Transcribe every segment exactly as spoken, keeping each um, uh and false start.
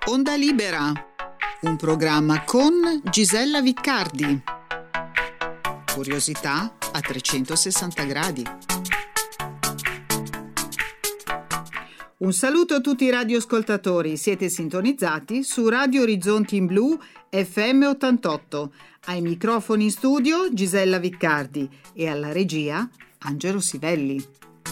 Onda Libera, un programma con Gisella Viccardi. Curiosità a trecentosessanta gradi. Un saluto a tutti i radioascoltatori, siete sintonizzati su Radio Orizzonti in Blu F M ottantotto. Ai microfoni in studio Gisella Viccardi e alla regia Angelo Sivelli.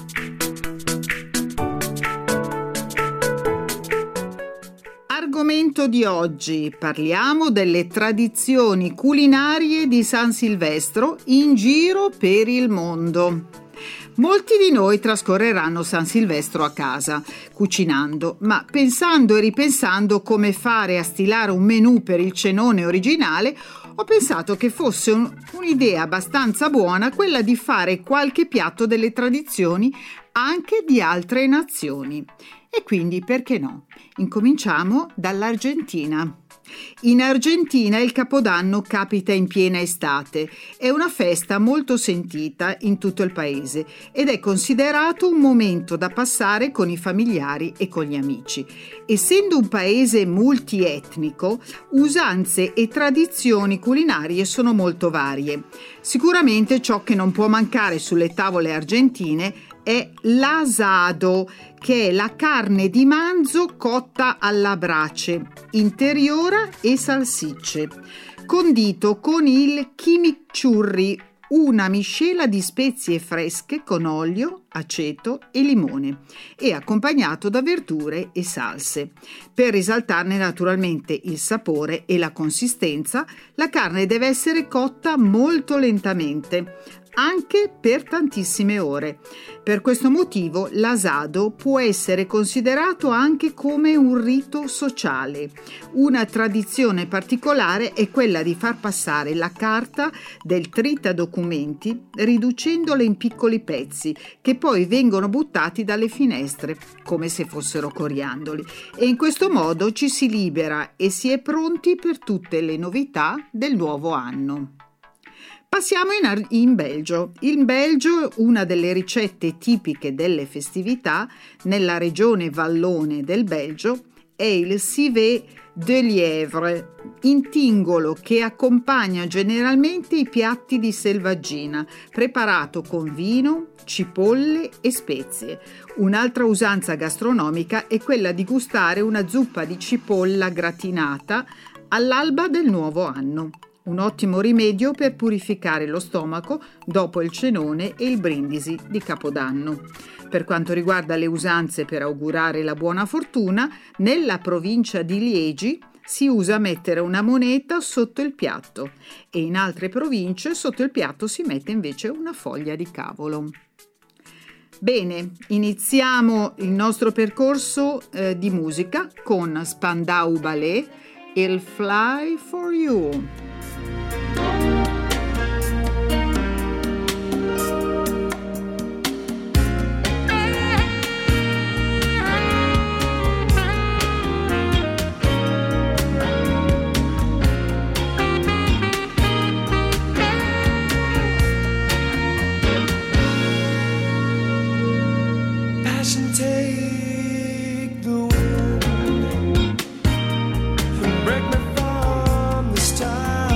Argomento di oggi: parliamo delle tradizioni culinarie di San Silvestro in giro per il mondo. Molti di noi trascorreranno San Silvestro a casa, cucinando, ma pensando e ripensando come fare a stilare un menù per il cenone originale, ho pensato che fosse un, un'idea abbastanza buona quella di fare qualche piatto delle tradizioni anche di altre nazioni. E quindi, perché no? Incominciamo dall'Argentina. In Argentina il Capodanno capita in piena estate, è una festa molto sentita in tutto il paese ed è considerato un momento da passare con i familiari e con gli amici. Essendo un paese multietnico, usanze e tradizioni culinarie sono molto varie. Sicuramente ciò che non può mancare sulle tavole argentine è l'asado, che è la carne di manzo cotta alla brace, interiora e salsicce, condito con il chimichurri, una miscela di spezie fresche con olio, aceto e limone, e accompagnato da verdure e salse. Per risaltarne naturalmente il sapore e la consistenza, la carne deve essere cotta molto lentamente, anche per tantissime ore. Per questo motivo l'asado può essere considerato anche come un rito sociale. Una tradizione particolare è quella di far passare la carta del tritadocumenti riducendola in piccoli pezzi che poi vengono buttati dalle finestre come se fossero coriandoli, e in questo modo ci si libera e si è pronti per tutte le novità del nuovo anno. Passiamo in, Ar- in Belgio. In Belgio una delle ricette tipiche delle festività nella regione vallone del Belgio è il civet de lièvre, intingolo che accompagna generalmente i piatti di selvaggina, preparato con vino, cipolle e spezie. Un'altra usanza gastronomica è quella di gustare una zuppa di cipolla gratinata all'alba del nuovo anno. Un ottimo rimedio per purificare lo stomaco dopo il cenone e il brindisi di Capodanno. Per quanto riguarda le usanze per augurare la buona fortuna, nella provincia di Liegi si usa mettere una moneta sotto il piatto e in altre province sotto il piatto si mette invece una foglia di cavolo. Bene, iniziamo il nostro percorso eh, di musica con Spandau Ballet e il Fly for You. Break me from the start.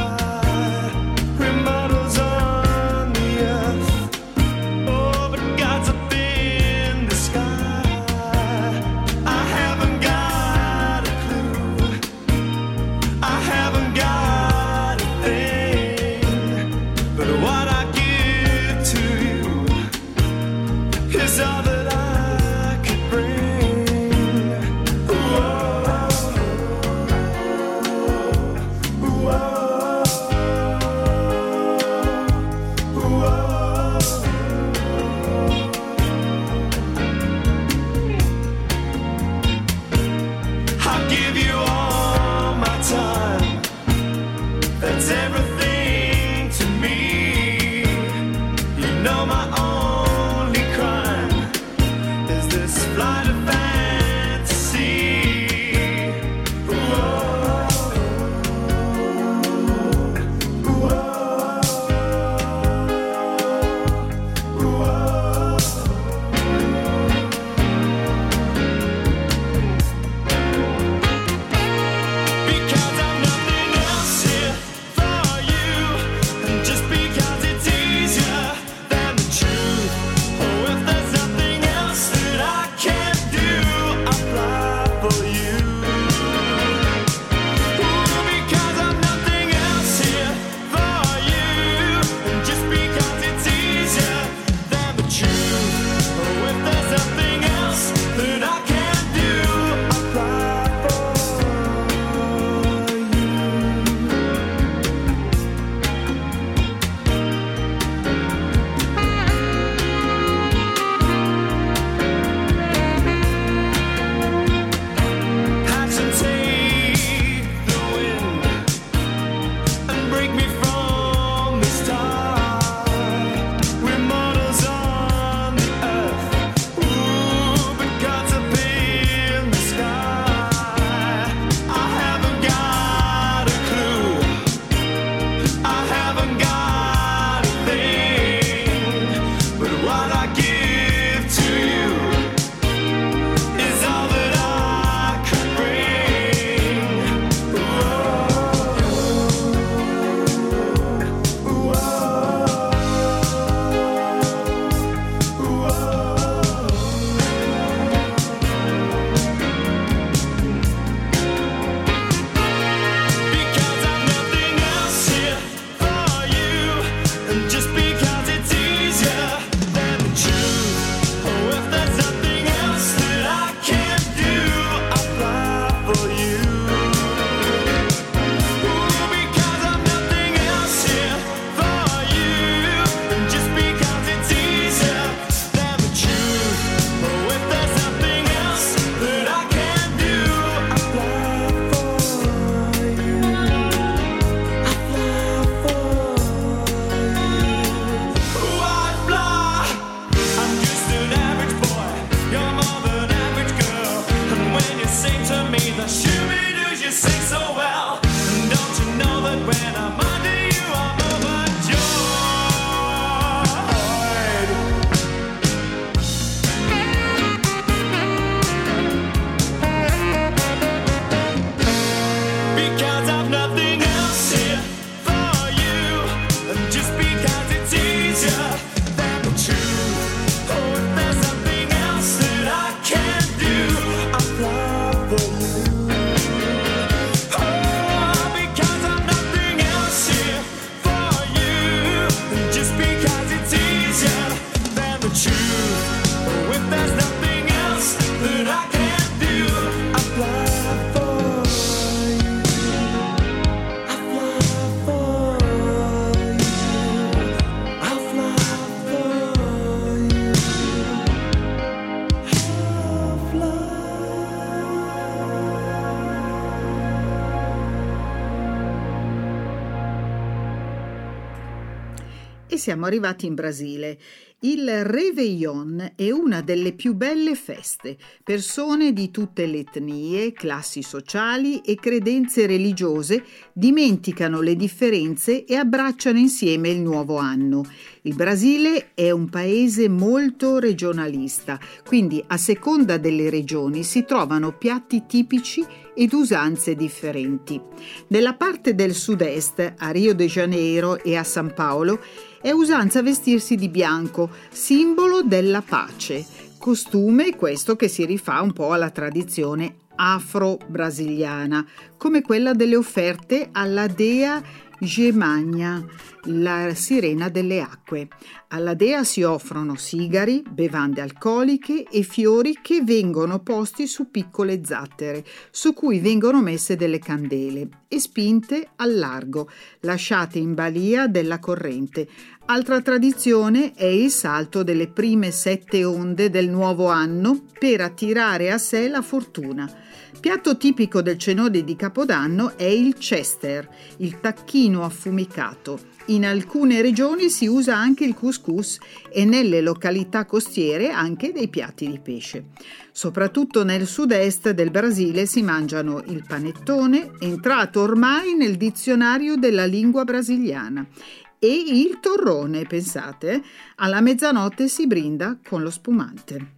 siamo arrivati in Brasile. Il Réveillon è una delle più belle feste. Persone di tutte le etnie, classi sociali e credenze religiose dimenticano le differenze e abbracciano insieme il nuovo anno. Il Brasile è un paese molto regionalista, quindi a seconda delle regioni si trovano piatti tipici ed usanze differenti. Nella parte del sud-est, a Rio de Janeiro e a San Paolo, è usanza vestirsi di bianco, simbolo della pace. Costume questo che si rifà un po' alla tradizione afro-brasiliana, come quella delle offerte alla dea Gemagna, la sirena delle acque. Alla dea si offrono sigari, bevande alcoliche e fiori che vengono posti su piccole zattere, su cui vengono messe delle candele e spinte al largo, lasciate in balia della corrente. Altra tradizione è il salto delle prime sette onde del nuovo anno per attirare a sé la fortuna. Piatto tipico del cenone di Capodanno è il chester, il tacchino affumicato. In alcune regioni si usa anche il couscous e nelle località costiere anche dei piatti di pesce. Soprattutto nel sud-est del Brasile si mangiano il panettone, entrato ormai nel dizionario della lingua brasiliana, e il torrone, pensate, alla mezzanotte si brinda con lo spumante.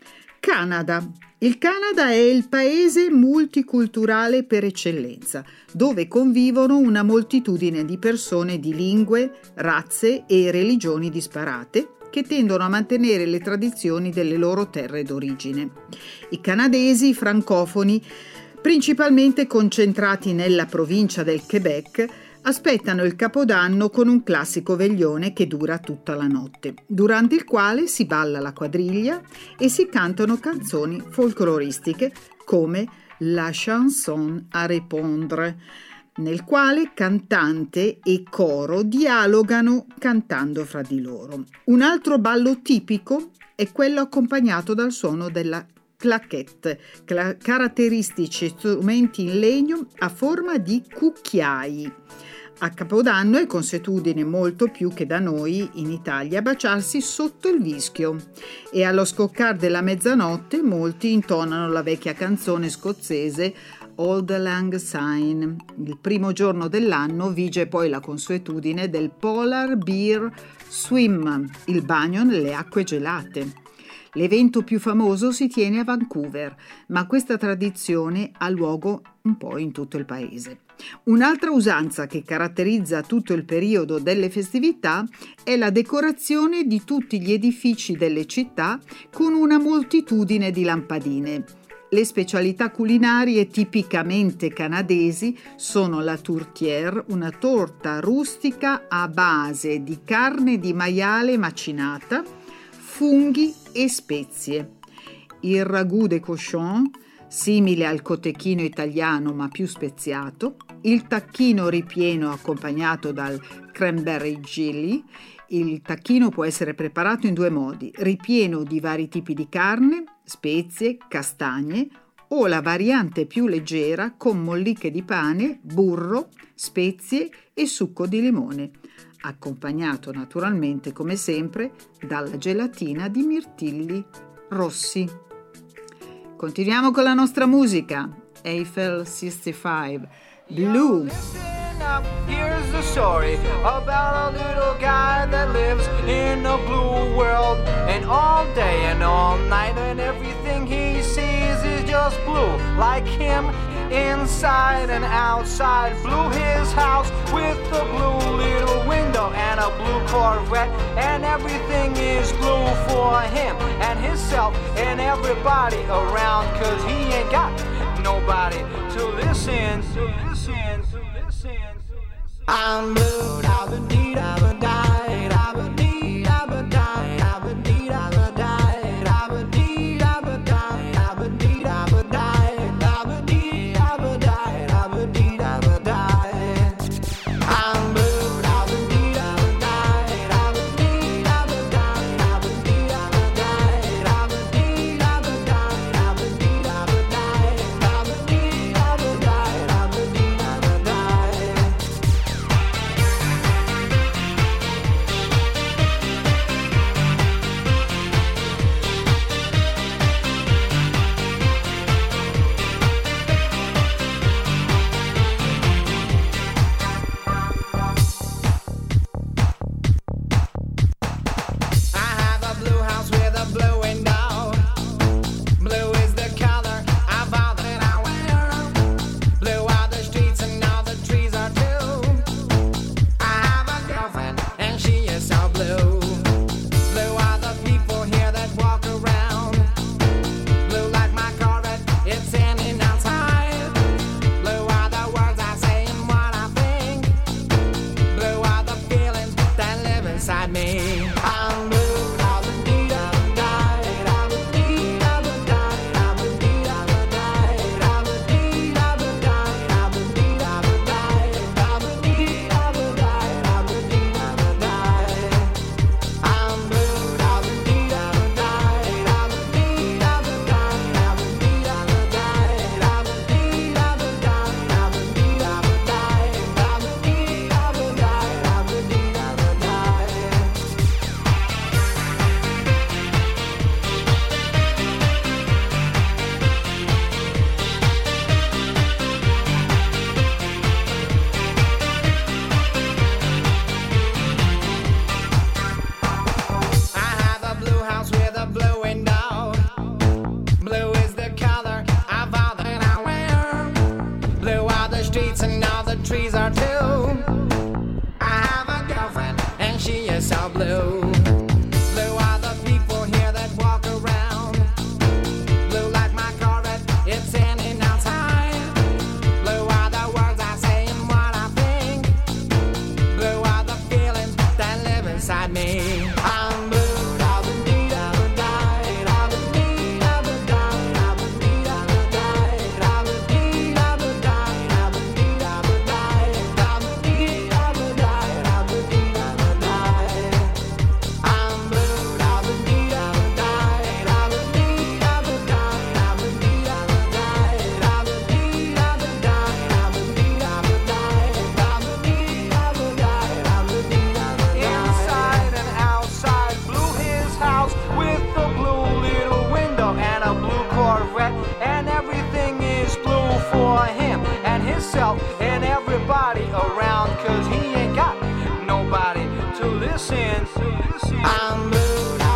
Canada. Il Canada è il paese multiculturale per eccellenza, dove convivono una moltitudine di persone di lingue, razze e religioni disparate che tendono a mantenere le tradizioni delle loro terre d'origine. I canadesi francofoni, principalmente concentrati nella provincia del Quebec, aspettano il Capodanno con un classico veglione che dura tutta la notte, durante il quale si balla la quadriglia e si cantano canzoni folcloristiche come La chanson à répondre, nel quale cantante e coro dialogano cantando fra di loro. Un altro ballo tipico è quello accompagnato dal suono della claquette, caratteristici strumenti in legno a forma di cucchiai. A Capodanno è consuetudine molto più che da noi in Italia baciarsi sotto il vischio e allo scoccar della mezzanotte molti intonano la vecchia canzone scozzese Auld Lang Syne. Il primo giorno dell'anno vige poi la consuetudine del Polar Bear Swim, il bagno nelle acque gelate. L'evento più famoso si tiene a Vancouver, ma questa tradizione ha luogo un po' in tutto il paese. Un'altra usanza che caratterizza tutto il periodo delle festività è la decorazione di tutti gli edifici delle città con una moltitudine di lampadine. Le specialità culinarie tipicamente canadesi sono la tourtière, una torta rustica a base di carne di maiale macinata, funghi e spezie. Il ragù de cochon, simile al cotechino italiano ma più speziato, il tacchino ripieno accompagnato dal cranberry jelly. Il tacchino può essere preparato in due modi: ripieno di vari tipi di carne, spezie, castagne, o la variante più leggera con molliche di pane, burro, spezie e succo di limone, accompagnato naturalmente come sempre dalla gelatina di mirtilli rossi. Continuiamo con la nostra musica. Eiffel sessantacinque, Blue. Here's the story about a little guy that lives in a blue world, and all day and all night and everything he sees is just blue, like him inside and outside. Blue his house with a blue little window and a blue Corvette, and everything is blue for him and himself and everybody around, 'cause he ain't got nobody to listen, to listen, to listen. I'm blue, I've been deed, I've been died, I've been deed, I've been died, I've been deed, I've been died, I've been deed, I've been died, I've been deed, I've been died, I've been deed, I've been died, I've been deed, I've been died. I'm blue, I've been deed, I've been died, I've been deed, I've been died, I've been deed, I've been died, I've been deed, I've been died, I've been deed, I've been died, I've been deed, I've been died, I've been deed, I've been died. streets and all the trees are too. I have a girlfriend and she is so blue. Blue are the people here that walk around. Blue like my Corvette, it's in and outside. Blue are the words I say and what I think. Blue are the feelings that live inside me. I'm blue. And everybody around, cause he ain't got nobody to listen. I'm blue.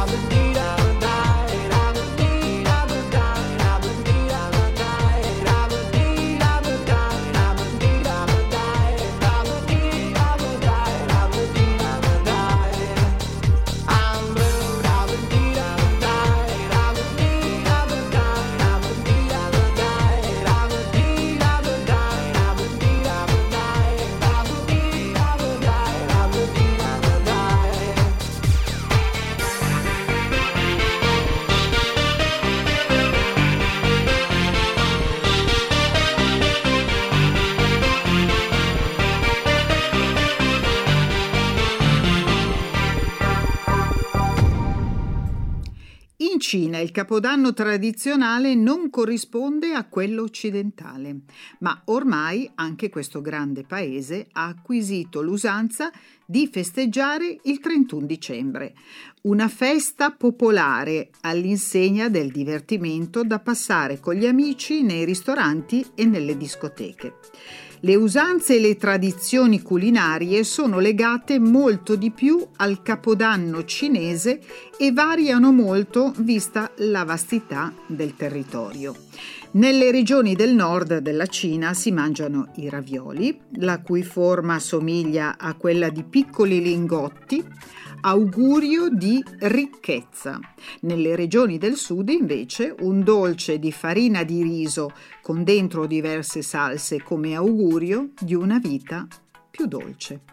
In Cina il Capodanno tradizionale non corrisponde a quello occidentale, ma ormai anche questo grande paese ha acquisito l'usanza di festeggiare il trentuno dicembre, una festa popolare all'insegna del divertimento da passare con gli amici nei ristoranti e nelle discoteche. Le usanze e le tradizioni culinarie sono legate molto di più al Capodanno cinese e variano molto vista la vastità del territorio. Nelle regioni del nord della Cina si mangiano i ravioli, la cui forma somiglia a quella di piccoli lingotti, augurio di ricchezza. Nelle regioni del sud invece un dolce di farina di riso con dentro diverse salse come augurio di una vita più dolce.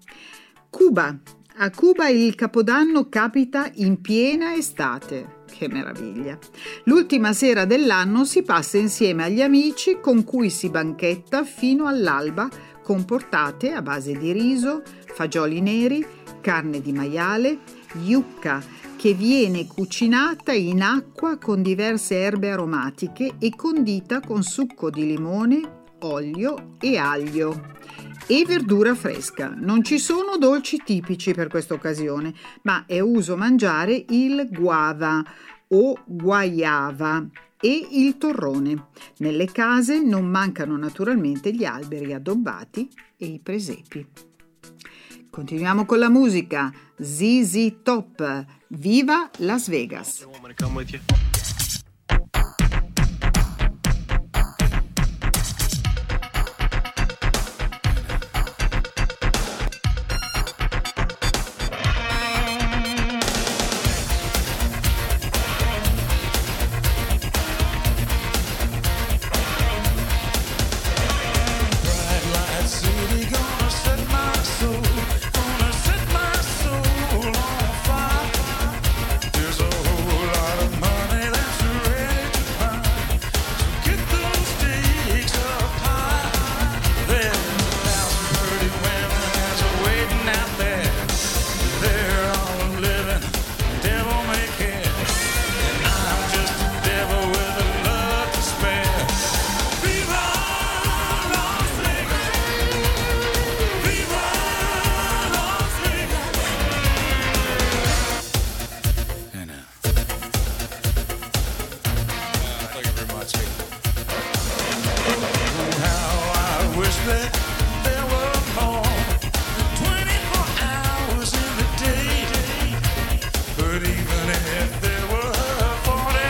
Cuba. A Cuba il Capodanno capita in piena estate. Che meraviglia! L'ultima sera dell'anno si passa insieme agli amici con cui si banchetta fino all'alba con portate a base di riso, fagioli neri, carne di maiale, yucca che viene cucinata in acqua con diverse erbe aromatiche e condita con succo di limone, olio e aglio e verdura fresca. Non ci sono dolci tipici per questa occasione, ma è uso mangiare il guava o guayava e il torrone. Nelle case non mancano naturalmente gli alberi addobbati e i presepi. Continuiamo con la musica. Z Z Top, viva Las Vegas!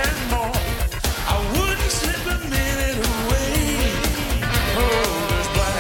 Black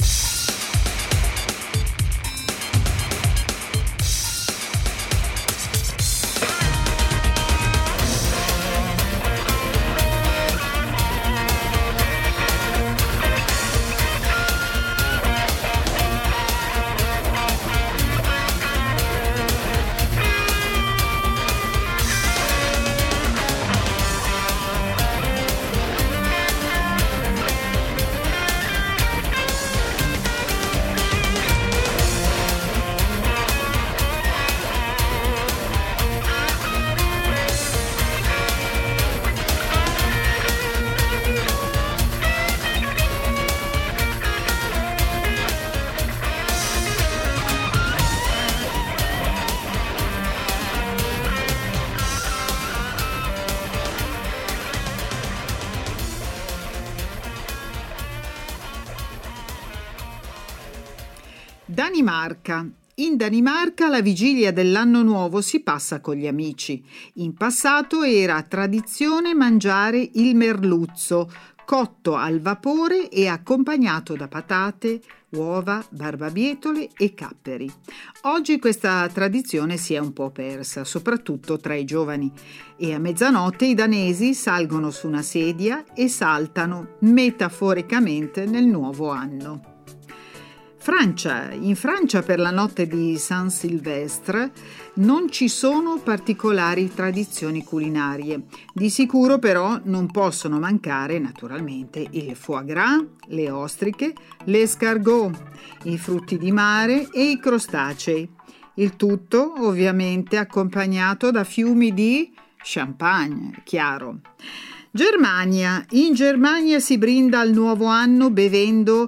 Danimarca. In Danimarca la vigilia dell'anno nuovo si passa con gli amici. In passato era tradizione mangiare il merluzzo, cotto al vapore e accompagnato da patate, uova, barbabietole e capperi. Oggi questa tradizione si è un po' persa, soprattutto tra i giovani, e a mezzanotte i danesi salgono su una sedia e saltano metaforicamente nel nuovo anno. Francia. In Francia per la notte di Saint Sylvestre non ci sono particolari tradizioni culinarie. Di sicuro però non possono mancare naturalmente il foie gras, le ostriche, l'escargot, i frutti di mare e i crostacei. Il tutto ovviamente accompagnato da fiumi di champagne, chiaro. Germania. In Germania si brinda al nuovo anno bevendo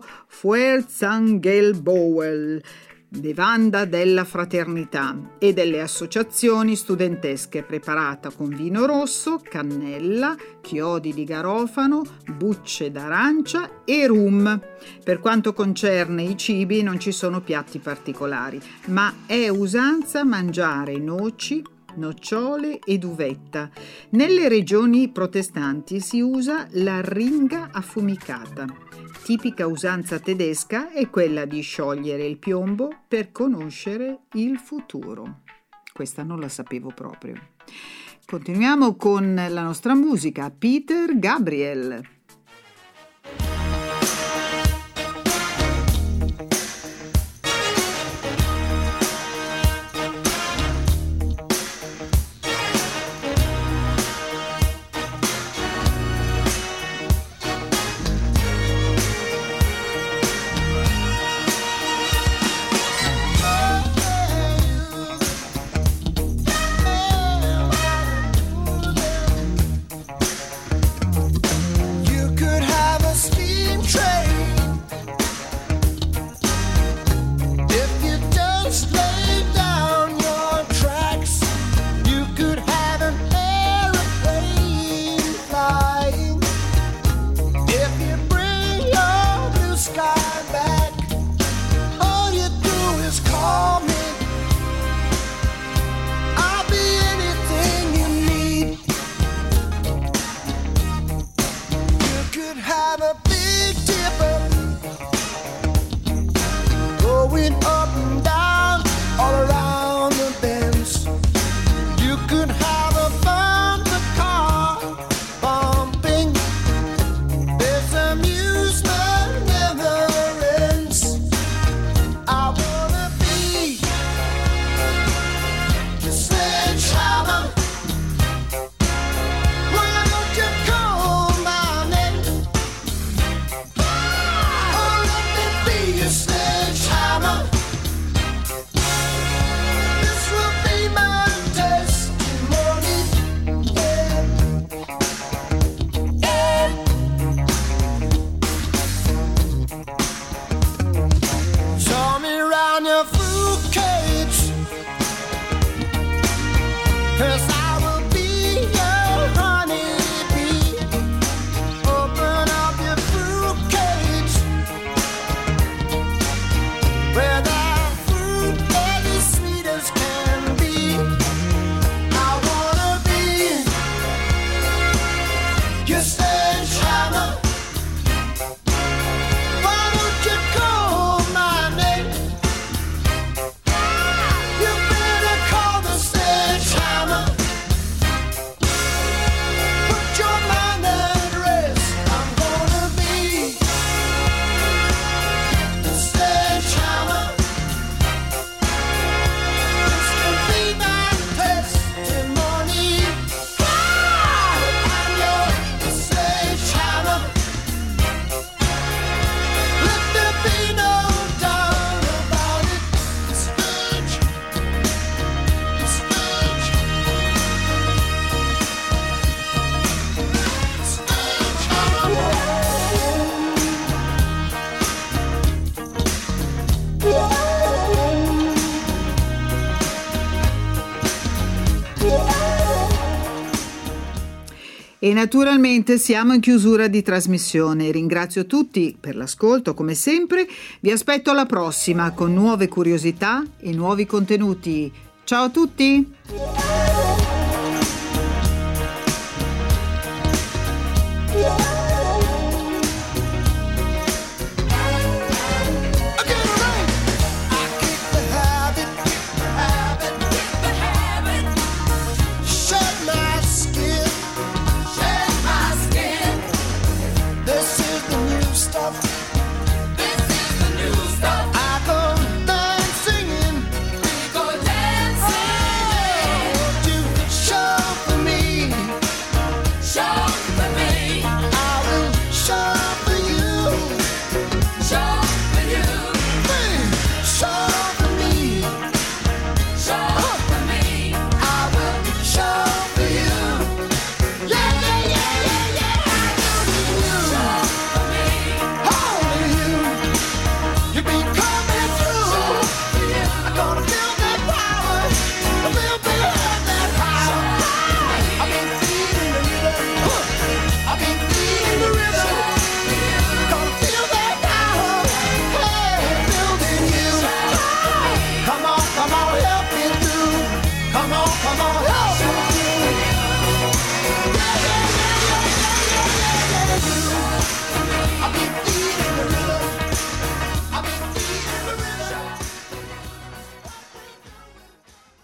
Fuerzangelbowel, bevanda della fraternità e delle associazioni studentesche, preparata con vino rosso, cannella, chiodi di garofano, bucce d'arancia e rum. Per quanto concerne i cibi non ci sono piatti particolari, ma è usanza mangiare noci, nocciole ed uvetta. Nelle regioni protestanti si usa la ringa affumicata. Tipica usanza tedesca è quella di sciogliere il piombo per conoscere il futuro. Questa non la sapevo proprio. Continuiamo con la nostra musica. Peter Gabriel. You E naturalmente siamo in chiusura di trasmissione. Ringrazio tutti per l'ascolto, come sempre. Vi aspetto alla prossima con nuove curiosità e nuovi contenuti. Ciao a tutti!